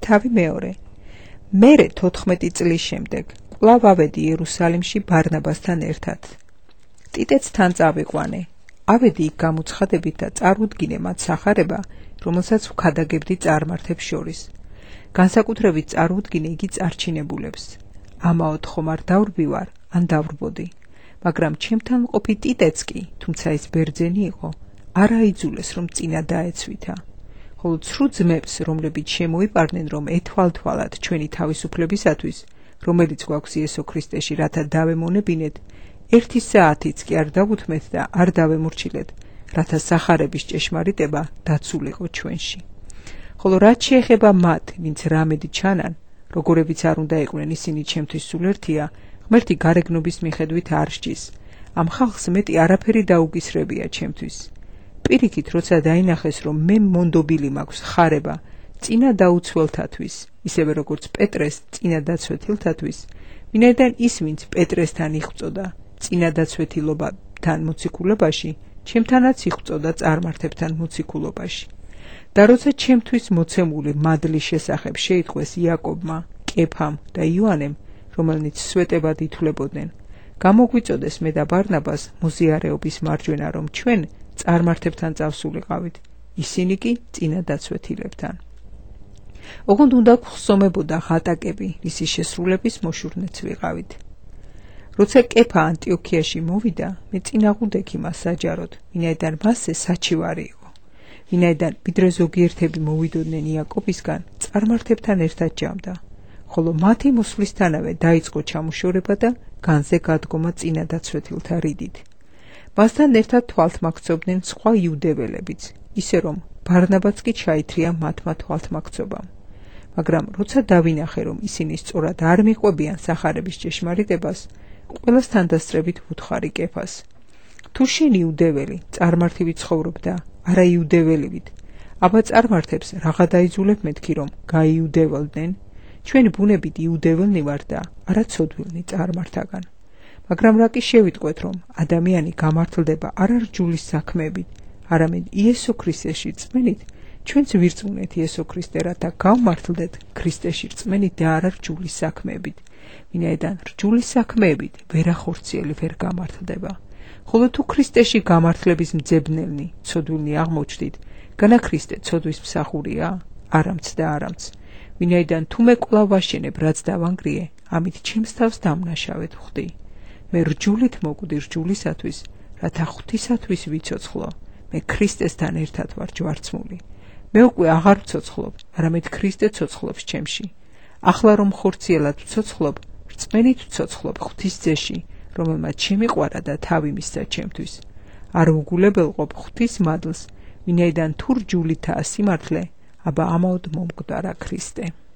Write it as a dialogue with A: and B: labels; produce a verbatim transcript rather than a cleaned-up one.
A: თავი მეორე. მერე თოთხმეტი წლის შემდეგ კვლავ ავედი იერუსალიმში ბარნაბასთან ერთად. ტიტეც თან წავიყვანე. ავედი იქ გამოცხადებით და წარუდგინე მათ სახარება, რომელსაც ვქადაგებდი წარმართებს შორის. განსაკუთრებით წარუდგინე იგი წარჩინებულებს. ამაოდ ხომ არ დავრბივარ, ან დავრბოდი. მაგრამ ჩემთან მყოფი ტიტეც კი, თუმცა ის ბერძენი იყო, არ აიძულეს რომ წინა დაეცვითა. ხოლო ცრუ ძმებს, რომლებიც შემოიპარდნენ რომ ეთვალთვალათ ჩვენი თავისუფლებისათვის, რომელიც გვაქვს იესო ქრისტეში, რათა დავემონებინეთ, ერთი საათიც კი არ დავუთმეთ და არ დავემორჩილეთ, რათა სახარების ჭეშმარიტება დაცულიყო ჩვენში. ხოლო რაც შეეხება მათ, ვინც რამედი ჩანან, როგორებიც არ უნდა იყვნენ ისინი ჩემთვის სულ ერთია, ღმერთი გარეგნობის მიხედვით არ სჯის. ამ ხალხს მეტი არაფერი დაუგისრებია ჩემთვის. პირიქით, როცა დაინახეს, რომ მე მონდობილი მაქვს ხარება წინა დაუცველთათვის, ისევე როგორც პეტრეს წინა დაცვეთილთათვის, ვინაიდან ის, ვინც პეტრესთან იღვწოდა წინა დაცვეთილობთან მოციქულობაში, ჩემთანაც იღვწოდა წარმართებთან მოციქულობაში. და როცა ჩემთვის მოცემული მადლის შესახებ შეიტყვეს იაკობმა, კეფამ და იოანემ, რომელნიც სვეტებად ითვლებოდნენ, გამოგვიწოდეს მე და ბარნაბას მოზიარეობის მარჯვენა, რომ ჩვენ წარმართებთან წავსულიყავით, ისინი კი წინა დაცვეთილებთან. ოღონდ უნდა გვხსომებოდა ღატაკები, რისი შესრულების მოშურნეც ვიყავით. როცა კეფა ანტიოქიაში მოვიდა, მე წინააღმდეგ იმას საჯაროდ, ვინაიდან მასზე საჩივარი იყო. ვინაიდან ვიდრე ზოგიერთები მოვიდოდნენ იაკობისგან, წარმართებთან ერთად ჯამდა, ხოლო მათი მოსვლისთანავე დაიწყო ჩამოშორება და განზე გადგომა წინა დაცვეთილთა რიდით. მასთან ერთად თვალთმაქცობდნენ სხვა იუდეველებიც, ისე რომ ბარნაბაც კი ჩაითრია მათმა თვალთმაქცობამ. მაგრამ როცა დავინახე, რომ ისინი სწორად არ მიყვებიან სახარების ჭეშმარიტებას, ყველას თანდასწრებით ვუთხარი კეფას. თუ შენ იუდეველი, წარმართივით ცხოვრობ და არა იუდეველივით, აბა წარმართებს რაღა დაიძულებ მეთქი, რომ გაიუდეველდნენ? ჩვენ ბუნებით იუდეველნი ვარ და არა ცოდვილნი წარმართაგან. მაგრამ რა კი შევიტყვეთ, რომ ადამიანი გამართლდება არა რჯულის საქმეებით, არამედ იესო ქრისტეში რწმენით, ჩვენც ვირწმუნეთ იესო ქრისტე, რათა გავმართლდეთ ქრისტეში რწმენით და არა რჯულის საქმეებით, ვინაიდან რჯულის საქმეებით ვერახორციელი ვერ გამართლდება. ხოლო თუ ქრისტეში გამართლების მძებნელნი, ცოდვილნი აღმოჩნდით, განა ქრისტე ცოდვის მსახურია? არამც და არამც. ვინაიდან თუ მე კვლავ ვაშენებ, რაც დავანგრიე, ამით ჩემს თავს დამნაშავედ ვხდი. მე რჯულით მოკვდი რჯულისათვის, რათა ღვთისათვის ვიცოცხლო. მე ქრისტესთან ერთად ვარ ჯვარცმული. მე უკვე აღარ ვცოცხლობ, არამედ ქრისტე ცოცხლობს ჩემში. ახლა რომ ხორციელად ვცოცხლობ, რწმენით ვცოცხლობ ღვთის ძეში, რომელმაც შემიყვარა და თავი მისცა ჩემთვის. არ ვუგულებელყოფ ღვთის მადლს, ვინაიდან თუ რჯულითაა სიმართლე, აბა ამაოდ მომკვდარა ქრისტე.